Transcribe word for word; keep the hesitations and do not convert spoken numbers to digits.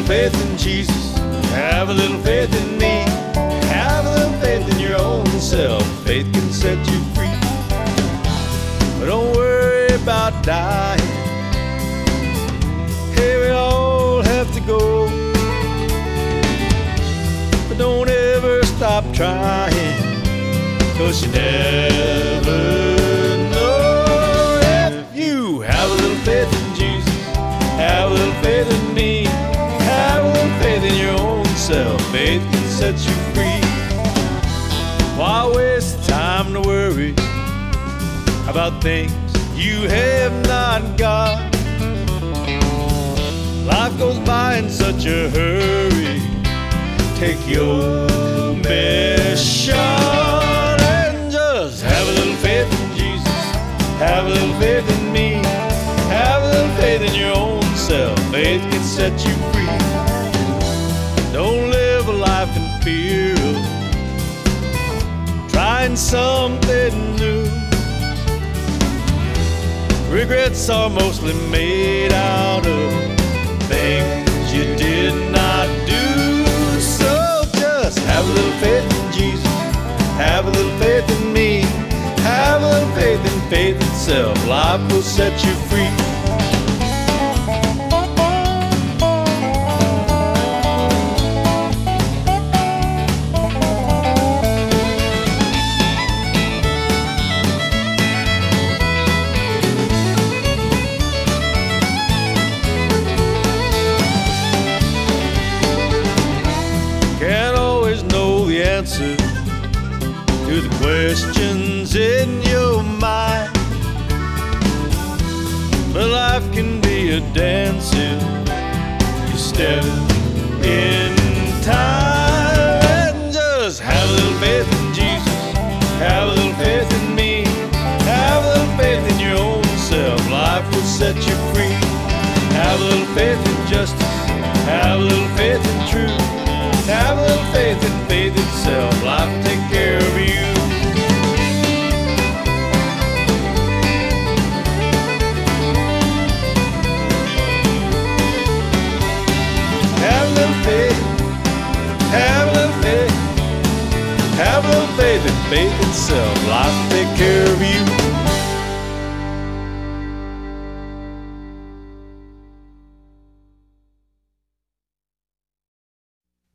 faith in Jesus. Have a little faith in me. Have a little faith in your own self. Faith can set you free. But don't worry about dying. Hey, we all have to go. But don't ever stop trying, 'cause you never know. If you have a little faith in Jesus, have a little faith in me, have a little faith in your own self. Faith can set you free. Why waste time to worry about things you have not got? Life goes by in such a hurry. Take your best shot and just have a little faith in Jesus. Have a little faith in me. Have a little faith in your own self. Faith can set you free. Don't live a life in fear of trying something new. Regrets are mostly made out of things you did not do. So just have a little faith in Jesus. Have a little faith in me. Have a little faith in faith itself. Life will set you free. Answer to the questions in your mind, but life can be a dance if you step in time. And just have a little faith in Jesus. Have a little faith in me. Have a little faith in your own self. Life will set you free. Have a little faith in justice. Have a little faith in truth. Have a little faith in faith itself. Life will take care of you. Have a little faith. Have a little faith. Have a little faith in faith itself. Life will take care of you.